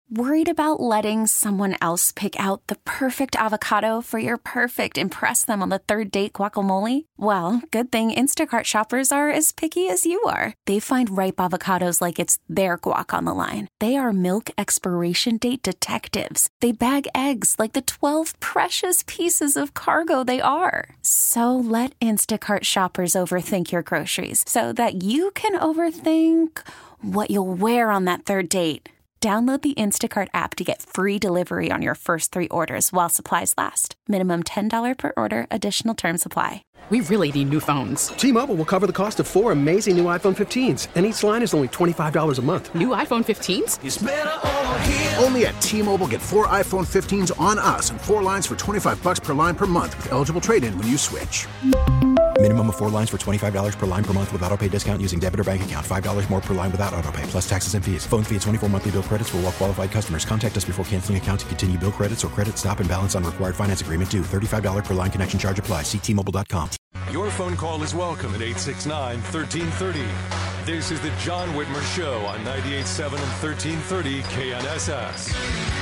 Worried about letting someone else pick out the perfect avocado for your perfect impress them on the third date guacamole? Well, good thing Instacart shoppers are as picky as you are. They find ripe avocados like it's their guac on the line. They are milk expiration date detectives. They bag eggs like the 12 precious pieces of cargo they are. So let Instacart shoppers overthink your groceries so that you can overthink what you'll wear on that third date. Download the Instacart app to get free delivery on your first 3 orders while supplies last. Minimum $10 per order. Additional terms apply. We really need new phones. T-Mobile will cover the cost of 4 amazing new iPhone 15s, and each line is only $25 a month. New iPhone 15s? It's better over here. Only at T-Mobile, get 4 iPhone 15s on us and 4 lines for $25 per line per month with eligible trade-in when you switch. Minimum of 4 lines for $25 per line per month with autopay discount using debit or bank account. $5 more per line without autopay, plus taxes and fees. Phone fee at 24 monthly bill credits for well-qualified customers. Contact us before canceling account to continue bill credits or credit stop and balance on required finance agreement due. $35 per line connection charge applies. See T-Mobile.com. Your phone call is welcome at 869-1330. This is the John Whitmer Show on 98.7 and 1330 KNSS.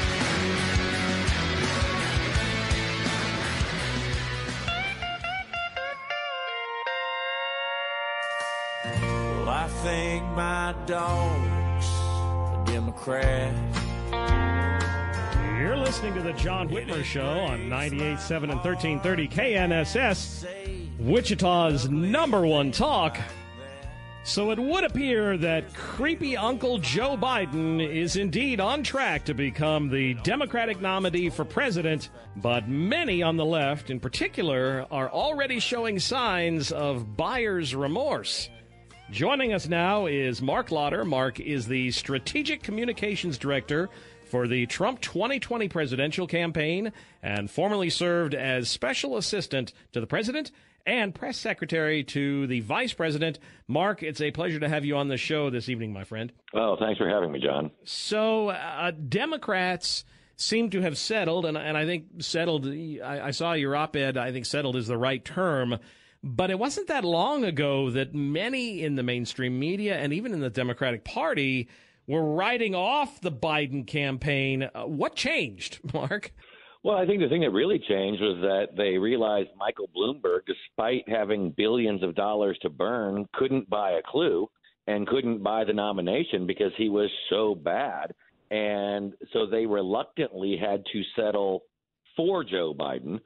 Well, I think my dog's a Democrat. You're listening to the John Whitmer Show on 98.7 and 1330 KNSS, Wichita's #1 talk. So it would appear that creepy Uncle Joe Biden is indeed on track to become the Democratic nominee for president, but many on the left in particular are already showing signs of buyer's remorse. Joining us now is Mark Lotter. Mark is the Strategic Communications Director for the Trump 2020 presidential campaign and formerly served as Special Assistant to the President and Press Secretary to the Vice President. Mark, it's a pleasure to have you on the show this evening, my friend. Well, thanks for having me, John. So Democrats seem to have settled, and I think settled, I saw your op-ed, I think settled is the right term. But it wasn't that long ago that many in the mainstream media and even in the Democratic Party were writing off the Biden campaign. What changed, Mark? Well, I think the thing that really changed was that they realized Michael Bloomberg, despite having billions of dollars to burn, couldn't buy a clue and couldn't buy the nomination because he was so bad. And so they reluctantly had to settle for Joe Biden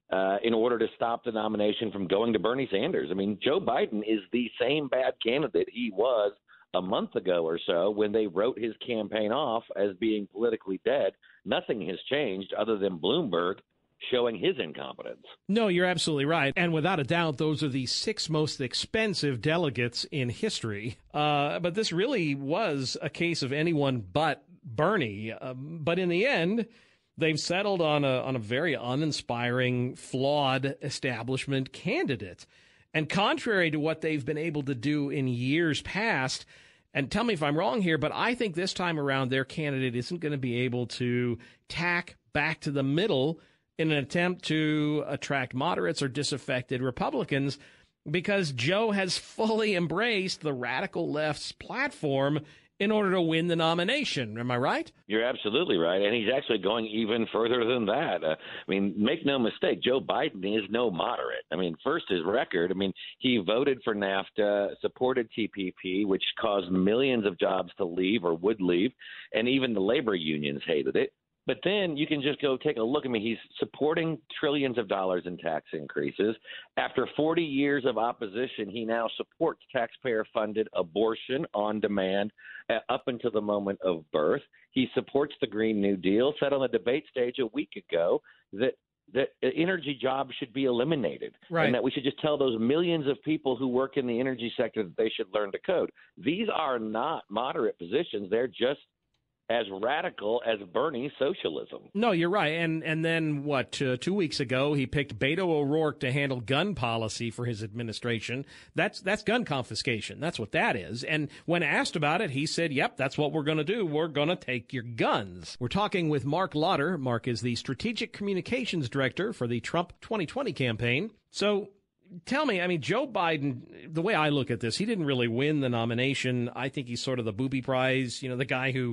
in order to stop the nomination from going to Bernie Sanders. I mean, Joe Biden is the same bad candidate he was a month ago or so when they wrote his campaign off as being politically dead. Nothing has changed other than Bloomberg showing his incompetence. No, you're absolutely right. And without a doubt, those are the 6 most expensive delegates in history. But this really was a case of anyone but Bernie. But in the end, they've settled on a very uninspiring, flawed establishment candidate. And contrary to what they've been able to do in years past, and tell me if I'm wrong here, but I think this time around their candidate isn't going to be able to tack back to the middle in an attempt to attract moderates or disaffected Republicans, because Joe has fully embraced the radical left's platform in order to win the nomination. Am I right? You're absolutely right. And he's actually going even further than that. I mean, make no mistake, Joe Biden is no moderate. I mean, first, his record. I mean, he voted for NAFTA, supported TPP, which caused millions of jobs to leave or would leave. And even the labor unions hated it. But then you can just go take a look. I mean, he's supporting trillions of dollars in tax increases. After 40 years of opposition, he now supports taxpayer-funded abortion on demand up until the moment of birth. He supports the Green New Deal, said on the debate stage a week ago that energy jobs should be eliminated, right, and that we should just tell those millions of people who work in the energy sector that they should learn to code. These are not moderate positions. They're just as radical as Bernie's socialism. No, you're right. And then, 2 weeks ago, he picked Beto O'Rourke to handle gun policy for his administration. That's gun confiscation. That's what that is. And when asked about it, he said, yep, that's what we're going to do. We're going to take your guns. We're talking with Mark Lotter. Mark is the Strategic Communications Director for the Trump 2020 campaign. So tell me, I mean, Joe Biden, the way I look at this, he didn't really win the nomination. I think he's sort of the booby prize, the guy who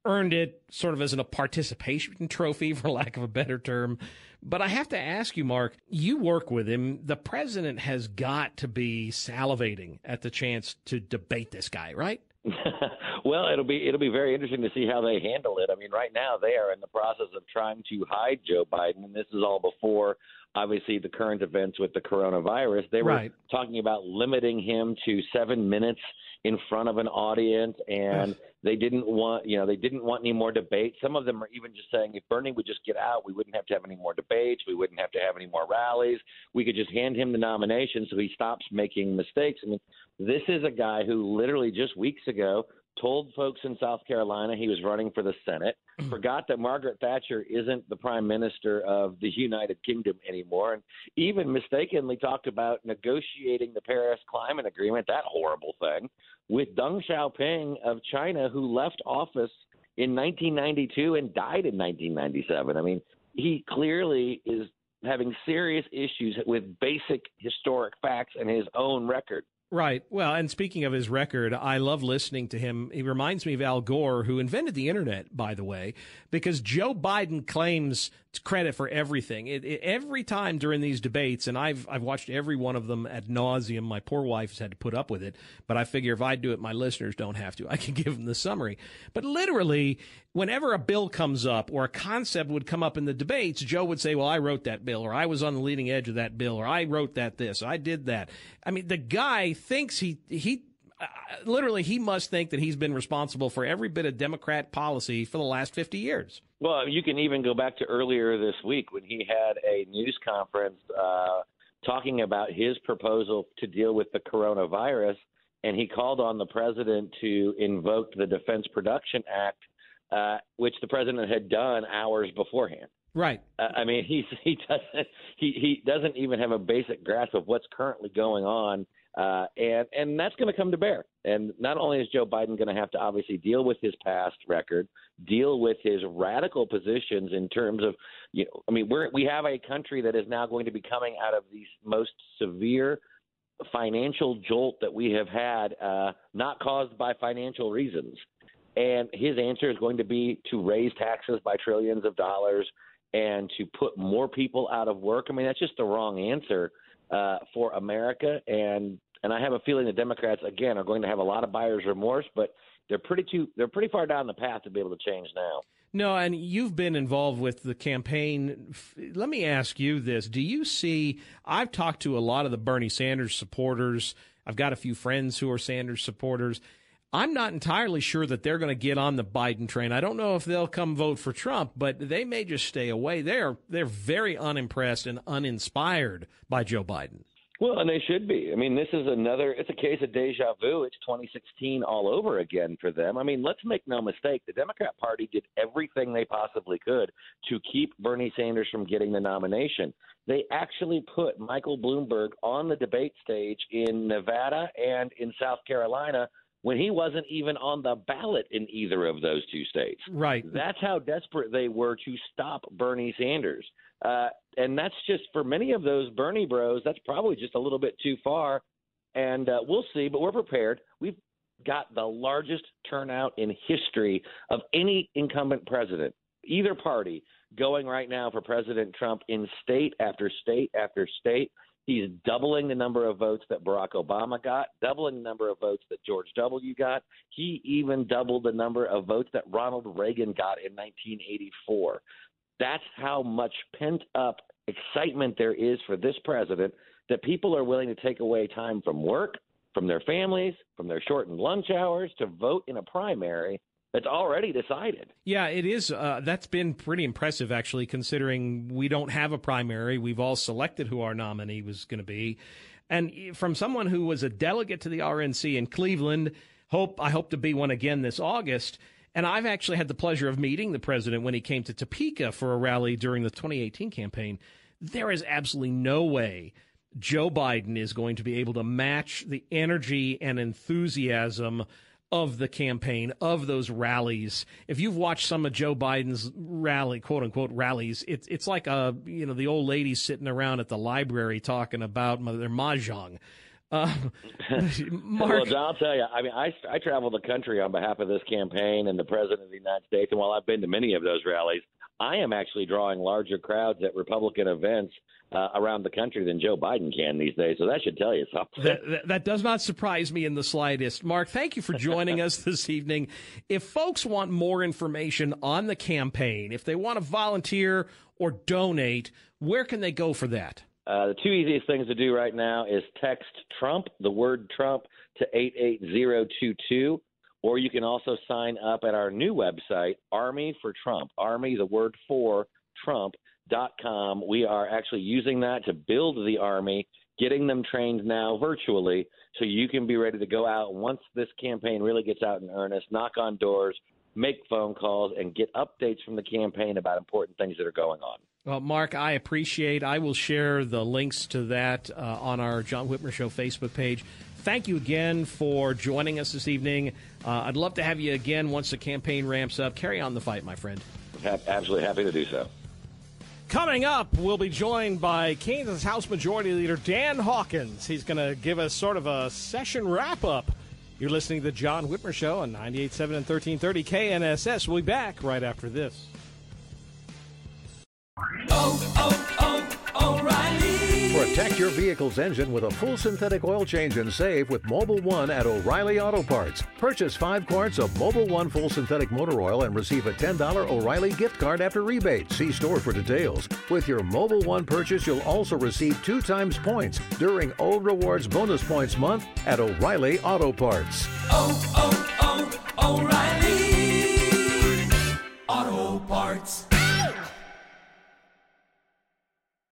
earned it sort of as a participation trophy, for lack of a better term. But I have to ask you, Mark, you work with him. The president has got to be salivating at the chance to debate this guy, right? Well, it'll be very interesting to see how they handle it. I mean, right now they are in the process of trying to hide Joe Biden, and this is all before, obviously, the current events with the coronavirus. They were talking about limiting him to 7 minutes in front of an audience, and they didn't want any more debate. Some of them are even just saying if Bernie would just get out, we wouldn't have to have any more debates. We wouldn't have to have any more rallies. We could just hand him the nomination so he stops making mistakes. I mean, this is a guy who literally just weeks ago told folks in South Carolina he was running for the Senate, forgot that Margaret Thatcher isn't the prime minister of the United Kingdom anymore, and even mistakenly talked about negotiating the Paris Climate Agreement, that horrible thing, with Deng Xiaoping of China, who left office in 1992 and died in 1997. I mean, he clearly is having serious issues with basic historic facts and his own record. Right. Well, and speaking of his record, I love listening to him. He reminds me of Al Gore, who invented the internet, by the way, because Joe Biden claims credit for everything. Every time during these debates, and I've watched every one of them ad nauseum. My poor wife has had to put up with it, but I figure if I do it, my listeners don't have to. I can give them the summary. But literally, whenever a bill comes up or a concept would come up in the debates, Joe would say, well, I wrote that bill, or I was on the leading edge of that bill, or I wrote this, I did that. I mean, the guy thinks he must think that he's been responsible for every bit of Democrat policy for the last 50 years. Well, you can even go back to earlier this week when he had a news conference talking about his proposal to deal with the coronavirus, and he called on the president to invoke the Defense Production Act, which the president had done hours beforehand. Right. I mean, he doesn't even have a basic grasp of what's currently going on, and that's going to come to bear. And not only is Joe Biden going to have to obviously deal with his past record, deal with his radical positions in terms of, we have a country that is now going to be coming out of the most severe financial jolt that we have had, not caused by financial reasons. And his answer is going to be to raise taxes by trillions of dollars and to put more people out of work. I mean, that's just the wrong answer for America. And I have a feeling the Democrats, again, are going to have a lot of buyer's remorse, but they're pretty far down the path to be able to change now. No, and you've been involved with the campaign. Let me ask you this. Do you see – I've talked to a lot of the Bernie Sanders supporters. I've got a few friends who are Sanders supporters. I'm not entirely sure that they're going to get on the Biden train. I don't know if they'll come vote for Trump, but they may just stay away. They're very unimpressed and uninspired by Joe Biden. Well, and they should be. I mean, it's a case of deja vu. It's 2016 all over again for them. I mean, let's make no mistake. The Democrat Party did everything they possibly could to keep Bernie Sanders from getting the nomination. They actually put Michael Bloomberg on the debate stage in Nevada and in South Carolina when he wasn't even on the ballot in either of those two states. Right. That's how desperate they were to stop Bernie Sanders. And that's just, for many of those Bernie bros, that's probably just a little bit too far. And we'll see, but we're prepared. We've got the largest turnout in history of any incumbent president, either party, going right now for President Trump in state after state after state. He's doubling the number of votes that Barack Obama got, doubling the number of votes that George W. got. He even doubled the number of votes that Ronald Reagan got in 1984. That's how much pent-up excitement there is for this president, that people are willing to take away time from work, from their families, from their shortened lunch hours to vote in a primary that's already decided. Yeah, it is. That's been pretty impressive, actually, considering we don't have a primary. We've all selected who our nominee was going to be. And from someone who was a delegate to the RNC in Cleveland, I hope to be one again this August. And I've actually had the pleasure of meeting the president when he came to Topeka for a rally during the 2018 campaign. There is absolutely no way Joe Biden is going to be able to match the energy and enthusiasm of the campaign, of those rallies. If you've watched some of Joe Biden's quote unquote rallies, it's like the old ladies sitting around at the library talking about their mahjong. Mark. Well, John, I'll tell you, I mean, I travel the country on behalf of this campaign and the President of the United States, and while I've been to many of those rallies, I am actually drawing larger crowds at Republican events around the country than Joe Biden can these days, so that should tell you something. That does not surprise me in the slightest. Mark, thank you for joining us this evening. If folks want more information on the campaign, if they want to volunteer or donate, where can they go for that? The two easiest things to do right now is text Trump, the word Trump, to 88022, or you can also sign up at our new website, Army for Trump, Army, the word for Trump.com. We are actually using that to build the Army, getting them trained now virtually, so you can be ready to go out once this campaign really gets out in earnest, knock on doors, make phone calls, and get updates from the campaign about important things that are going on. Well, Mark, I will share the links to that on our John Whitmer Show Facebook page. Thank you again for joining us this evening. I'd love to have you again once the campaign ramps up. Carry on the fight, my friend. Absolutely happy to do so. Coming up, we'll be joined by Kansas House Majority Leader Dan Hawkins. He's going to give us sort of a session wrap-up. You're listening to the John Whitmer Show on 98.7 and 1330 KNSS. We'll be back right after this. O'Reilly. Protect your vehicle's engine with a full synthetic oil change and save with Mobil 1 at O'Reilly Auto Parts. Purchase 5 quarts of Mobil 1 full synthetic motor oil and receive a $10 O'Reilly gift card after rebate. See store for details. With your Mobil 1 purchase, you'll also receive 2 times points during O Rewards Bonus Points Month at O'Reilly Auto Parts. O'Reilly Auto Parts.